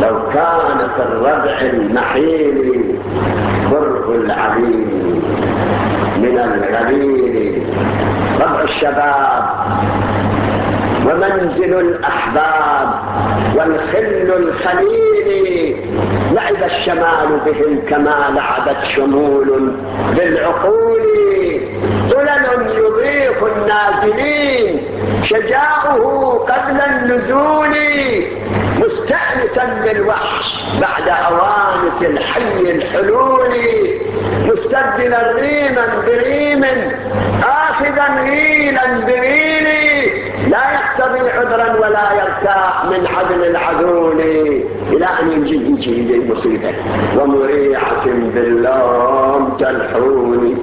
لو كان في الربع المحيل برق العليل من الغليل ربع الشباب ومنزل الأحباب والخل الخليل لعب الشمال بهم كما لعبت شمول بالعقول طلل يضيق النازلين شجاعه قبل النزول مستأنسا بالوحش بعد أوانس الحي الحلول مستبدلا ريما بريم آخذا غيلا بغيل لا يقتضي عذرا ولا يرتاح من عدل العذول إلى أن يجي المصيبة ومريعة باللام تلحوني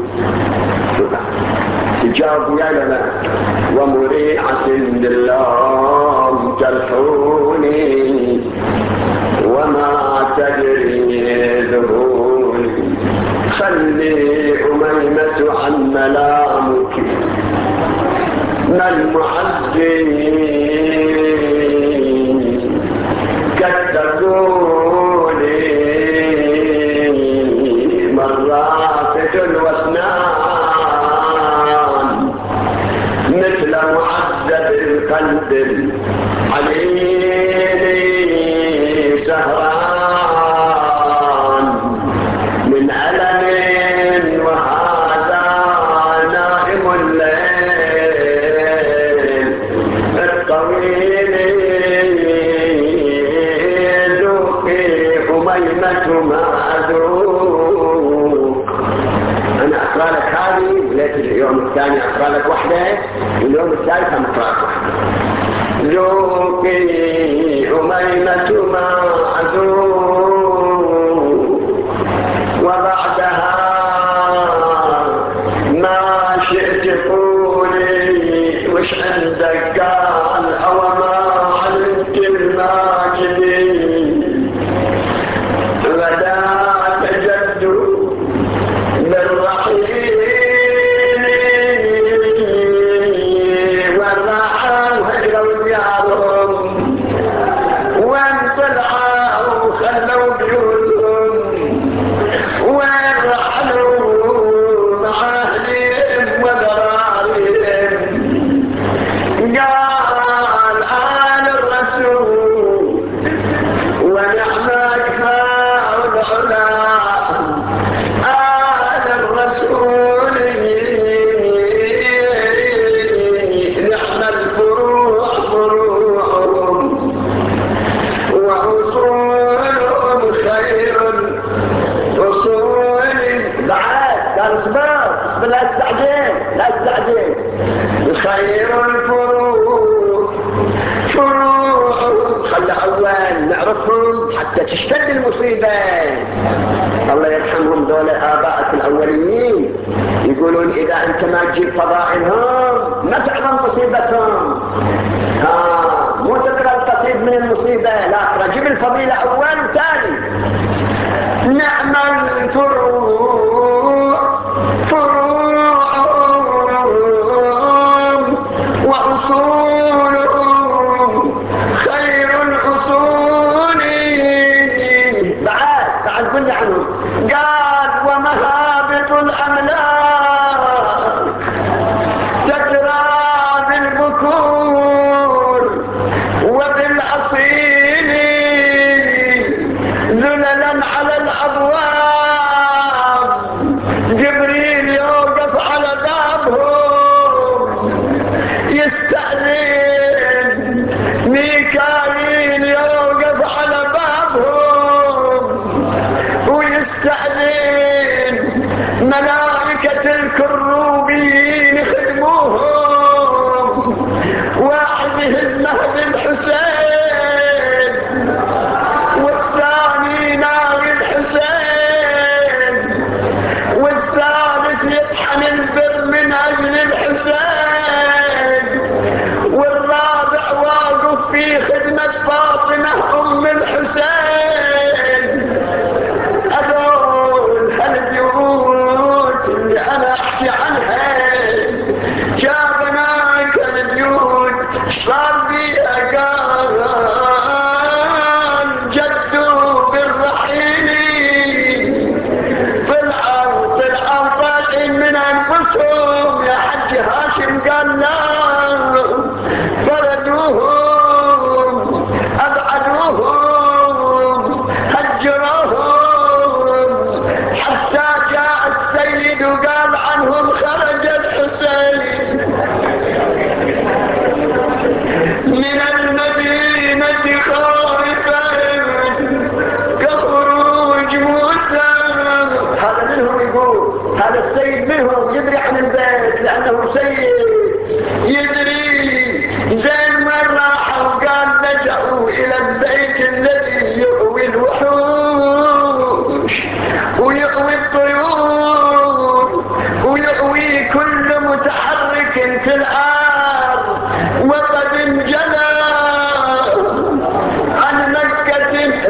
تجاب يا لنا ومريعة باللام تلحوني وما تدري ذهولي خلي أميمة عن ملامك ما المعدين كالتقولي مرافق الوسنان مثل معذب القلب العليل سهران من ألم وهذا نائم الليل الطويل ذوقي أميمة ما أذوق. أنا أقرأ لك هذه ليت اليوم الثاني أقرأ لك واحدة واليوم الثالث أقرأ لك واحدة. ذوقي أميمة ما أذوق وبعدها ما شئت قولي وش عندك قال أو ما علمت الماجدين غدا تجد بالرحيل والرحى وهجروا ديارهم وانطلعوا وخلوا بيوتهم ورحلوا مع أهلهم وذراريهم قال آل الرسول ونعم أكفاء العلا آل الرسول نعم الفروع فروعهم وأصولهم خير أصول بعد قال اصبر لا استعجل لا استعجل خير الفروع فروعهم خلى أول نعرفهم حتى تشتد المصيبة. الله يرحمهم دول آباء الأولين يقولون إذا أنت ما تجيب فضائلهم ما تعظم مصيبتهم. مو تقرأ القصيد من المصيبة لا اقرأ جيب الفضيلة أول وثاني. نعم الفروع فروعهم وأصولهم خير الأصول بعد كل عنهم قال ومهابط الأملاك تجرى بالبكور وبالأصيل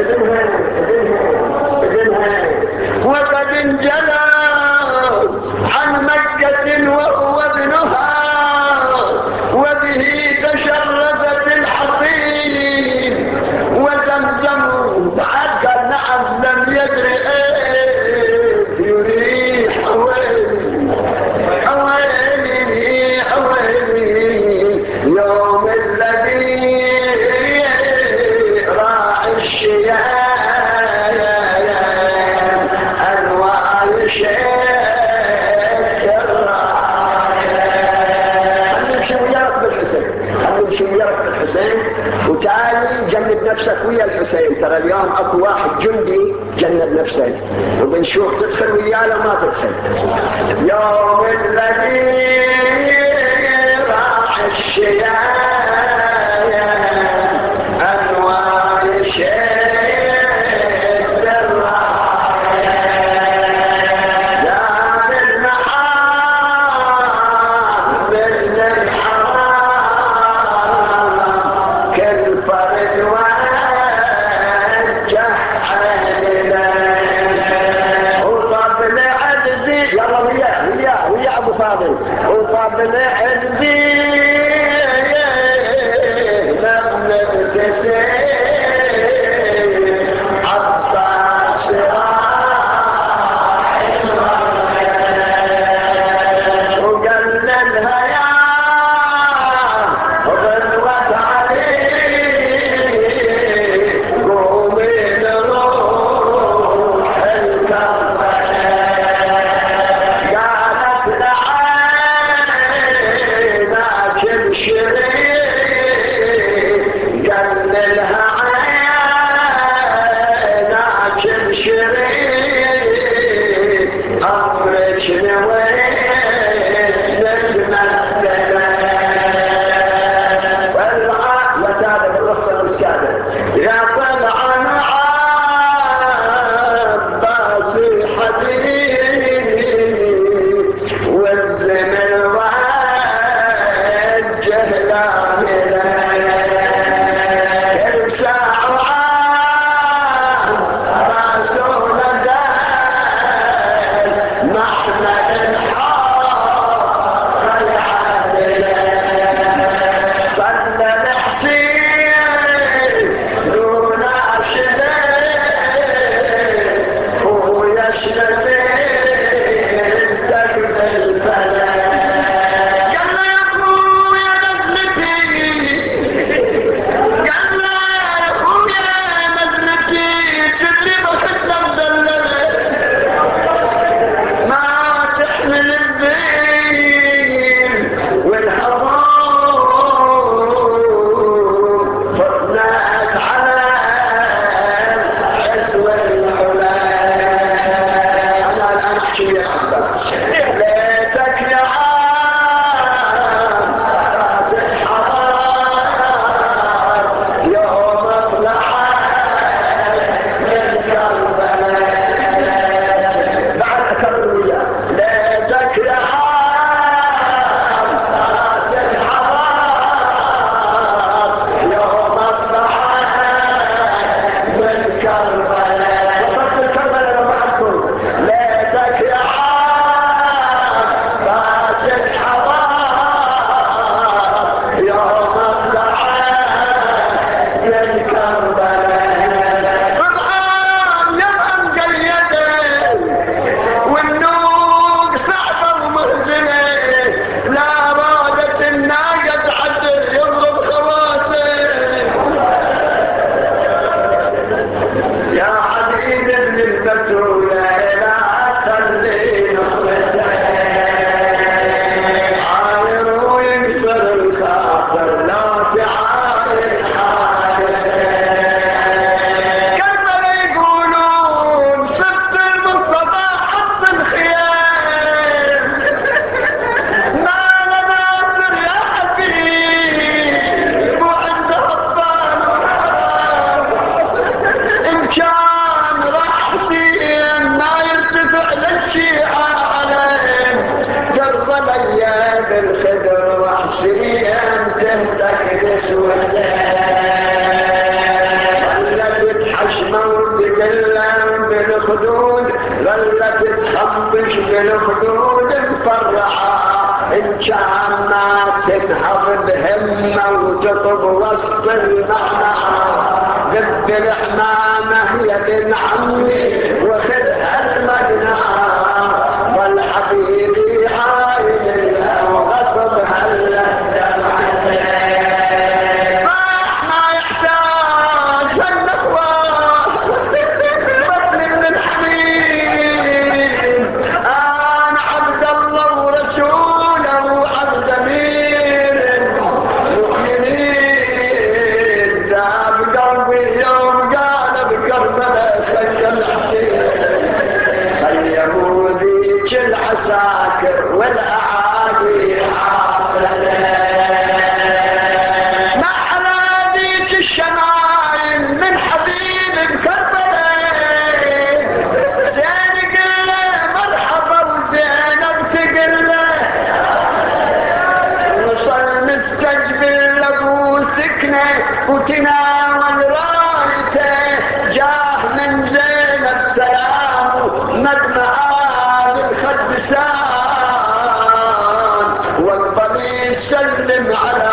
وقد انجلى عن مكة وهو ابنها وبه تشرفت الحصين وزمزم بعد قال نعم لم يدري يريح حوالي يوم الذي راعي الشيام انواع الحسين وتالي جند نفسك ويا الحسين. ترى اليوم اكو واحد جندي جند نفسه وبنشوف تدخل وياه لو ما تدخل. يوم الذي راح الشيام انواع الشيب الراية دار المحام من الحرام كل فرد وجه علينا وطب لعزي يلا ويا ابو فاضل وطب لعزي يا تطش بالخدود مفرحة إن كان ما تنهض بهمة وتطب وسط المعنى ذب الحمامة يا ابن عمي وخذها المجنى والحبيب عايل وغصب هلا ما يحتاج النخوة بطل من الحبيب أنا عبد الله ورسوله عبد أمير المؤمنين ذاب قلبي يوم قال بكربلاء خيم خيموا ذيك العساكر والأعادي حاصلة مع ذيك الشمايل من حبيب بكربلاء زين قله مرحبا وزينب تقله وصل مستقبل ابو سكنه وتناول رايته جاه من زينب سلام مدمعان الخدسان والطبيب سلم على